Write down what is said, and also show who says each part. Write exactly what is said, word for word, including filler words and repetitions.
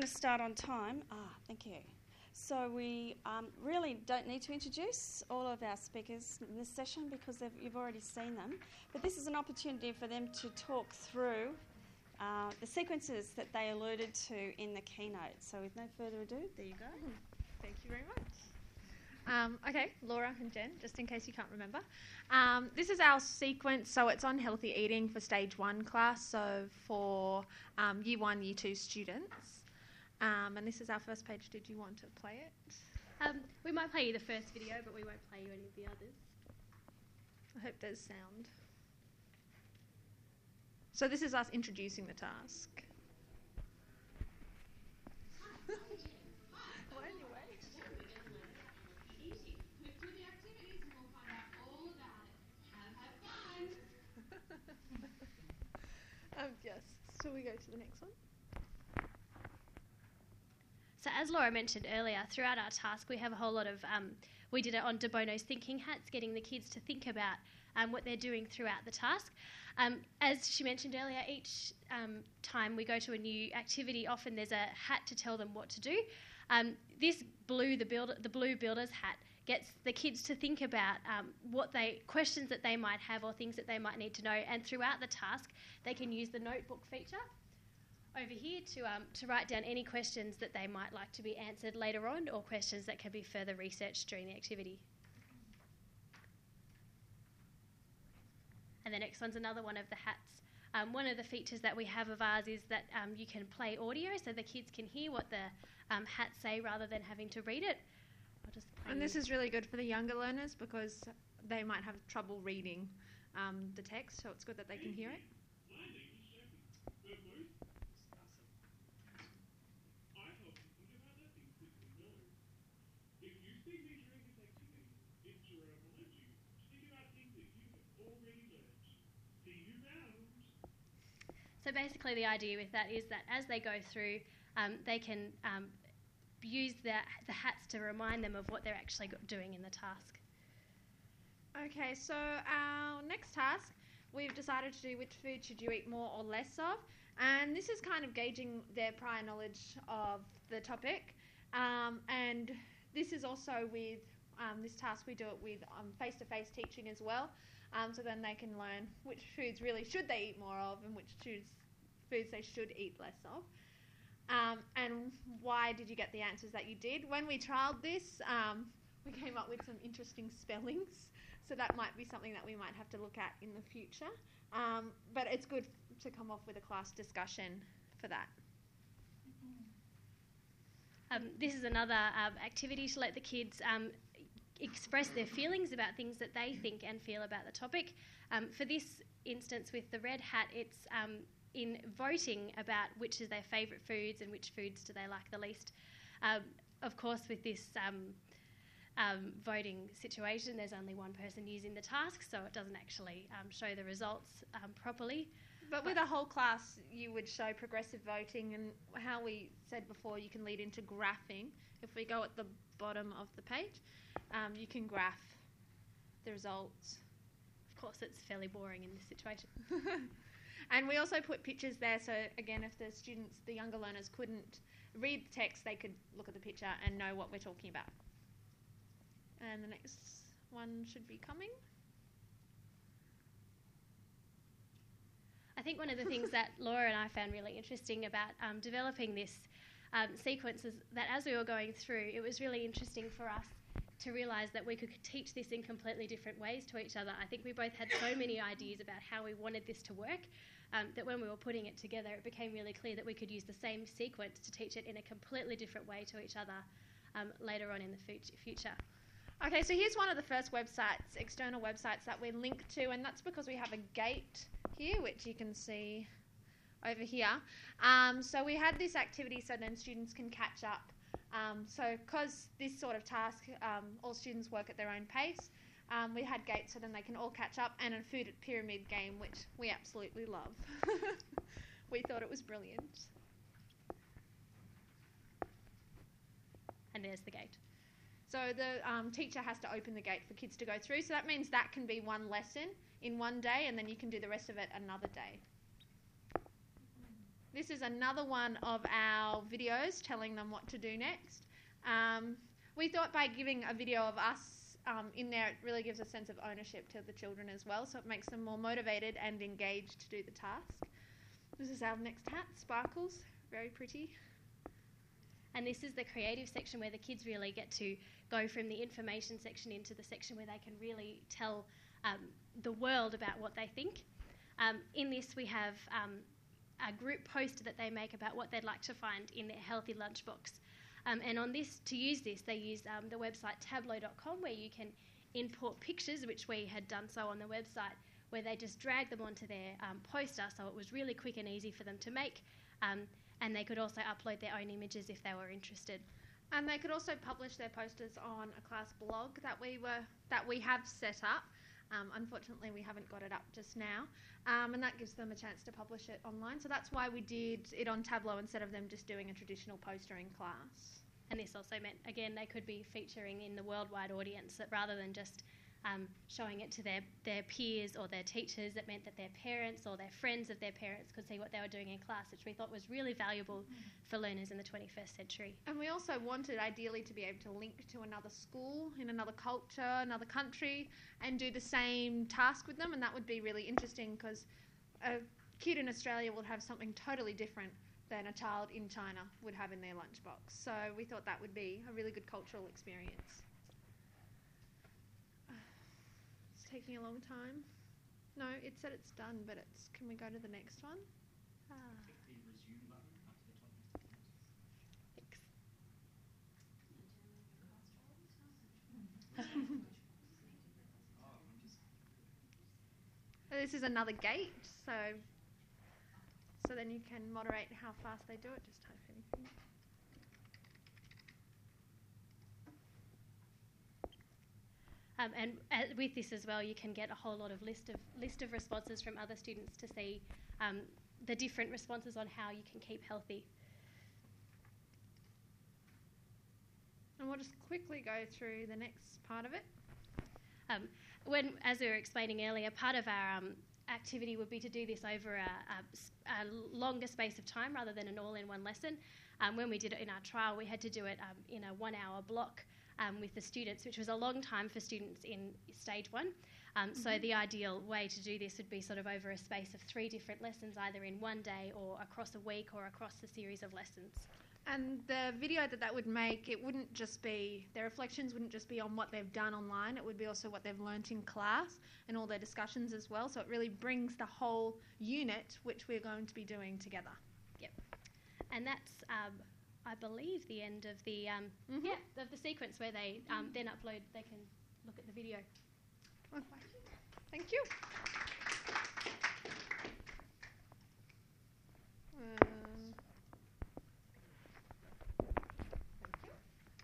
Speaker 1: to start on time. Ah, thank you. So we um, really don't need to introduce all of our speakers in this session because you've already seen them. But this is an opportunity for them to talk through uh, the sequences that they alluded to in the keynote. So with no further ado, there you go.
Speaker 2: Thank you very much. Um, okay, Laura and Jen, just in case you can't remember. Um, this is our sequence, so it's on healthy eating for stage one class, so for um, year one, year two students. Um, and this is our first page. Did you want to play it?
Speaker 3: Um, we might play you the first video, but we won't play you any of the others.
Speaker 2: I hope there's sound. So this is us introducing the task. Um, yes, so we go to the next one.
Speaker 3: So as Laura mentioned earlier, throughout our task we have a whole lot of, um, we did it on De Bono's thinking hats, getting the kids to think about um, what they're doing throughout the task. Um, as she mentioned earlier, each um, time we go to a new activity, often there's a hat to tell them what to do. Um, this blue, the, builder, the blue builder's hat, gets the kids to think about um, what they questions that they might have or things that they might need to know, and throughout the task they can use the notebook feature over here to um, to write down any questions that they might like to be answered later on, or questions that can be further researched during the activity. And the next one's another one of the hats. Um, one of the features that we have of ours is that um, you can play audio, so the kids can hear what the um, hats say rather than having to read it. I'll just play
Speaker 2: And this is really good for the younger learners because they might have trouble reading um, the text, so it's good that they can hear it.
Speaker 3: So basically the idea with that is that as they go through, um, they can um, use the, the hats to remind them of what they're actually doing in the task.
Speaker 2: Okay, so our next task, we've decided to do which food should you eat more or less of, and this is kind of gauging their prior knowledge of the topic, um, and this is also with um, this task we do it with um, face-to-face teaching as well, um, so then they can learn which foods really should they eat more of and which foods foods they should eat less of. Um, and why did you get the answers that you did? When we trialled this, um, we came up with some interesting spellings, so that might be something that we might have to look at in the future. Um, but it's good to come off with a class discussion for that.
Speaker 3: Um, this is another um, activity to let the kids um, express their feelings about things that they think and feel about the topic. Um, for this instance with the red hat, it's um, in voting about which is their favourite foods and which foods do they like the least. Um, of course, with this um, um, voting situation, there's only one person using the task, so it doesn't actually um, show the results um, properly.
Speaker 2: But, but with a whole class, you would show progressive voting, and how we said before, you can lead into graphing. If we go at the bottom of the page, um, you can graph the results.
Speaker 3: Of course, it's fairly boring in this situation.
Speaker 2: And we also put pictures there, so again, if the students, the younger learners, couldn't read the text, they could look at the picture and know what we're talking about. And the next one should be coming.
Speaker 3: I think one of the things that Laura and I found really interesting about um, developing this um, sequence is that as we were going through, it was really interesting for us to realise that we could teach this in completely different ways to each other. I think we both had so many ideas about how we wanted this to work um, that when we were putting it together, it became really clear that we could use the same sequence to teach it in a completely different way to each other um, later on in the future.
Speaker 2: Okay, so here's one of the first websites, external websites that we link to, and that's because we have a gate here, which you can see over here. Um, so we had this activity so then students can catch up. Um, so because this sort of task, um, all students work at their own pace, um, we had gates so then they can all catch up, and a food pyramid game, which we absolutely love. We thought it was brilliant.
Speaker 3: And there's the gate.
Speaker 2: So the um, teacher has to open the gate for kids to go through, so that means that can be one lesson in one day, and then you can do the rest of it another day. this is another one of our videos telling them what to do next. Um, we thought by giving a video of us um, in there, it really gives a sense of ownership to the children as well, so it makes them more motivated and engaged to do the task. This is our next hat, Sparkles, very pretty.
Speaker 3: And this is the creative section where the kids really get to go from the information section into the section where they can really tell um, the world about what they think. Um, in this we have um, a group poster that they make about what they'd like to find in their healthy lunchbox. Um, and on this, to use this, they use um, the website tableau dot com, where you can import pictures, which we had done so on the website, where they just drag them onto their um, poster, so it was really quick and easy for them to make. Um, and they could also upload their own images if they were interested.
Speaker 2: And they could also publish their posters on a class blog that we were that we have set up. Um, unfortunately, we haven't got it up just now, um, and that gives them a chance to publish it online. So that's why we did it on Tableau instead of them just doing a traditional poster in class.
Speaker 3: And this also meant, again, they could be featuring in the worldwide audience, that rather than just um, showing it to their, their peers or their teachers, it meant that their parents or their friends of their parents could see what they were doing in class, which we thought was really valuable mm. for learners in the twenty-first century.
Speaker 2: And we also wanted, ideally, to be able to link to another school in another culture, another country, and do the same task with them, and that would be really interesting because a kid in Australia would have something totally different than a child in China would have in their lunchbox. So we thought that would be a really good cultural experience. It's taking a long time. No, it said it's done, but it's. Can we go to the next one? Ah.
Speaker 4: Click the resume button up to the top.
Speaker 2: This is another gate, so so then you can moderate how fast they do it. Just type anything.
Speaker 3: Um, and uh, with this as well, you can get a whole lot of list of list of responses from other students to see um, the different responses on how you can keep healthy.
Speaker 2: And we'll just quickly go through the next part of it.
Speaker 3: Um, when, as we were explaining earlier, part of our um, activity would be to do this over a, a, a longer space of time rather than an all-in-one lesson. Um, when we did it in our trial, we had to do it um, in a one-hour block um, with the students, which was a long time for students in stage one. Um, mm-hmm. So the ideal way to do this would be sort of over a space of three different lessons, either in one day or across a week or across a series of lessons.
Speaker 2: And the video that that would make, it wouldn't just be, their reflections wouldn't just be on what they've done online, it would be also what they've learnt in class and all their discussions as well. So it really brings the whole unit, which we're going to be doing together.
Speaker 3: Yep. And that's, um, I believe, the end of the um, mm-hmm. yeah of the sequence where they um, then upload, they can look at the video.
Speaker 2: Oh, thank you.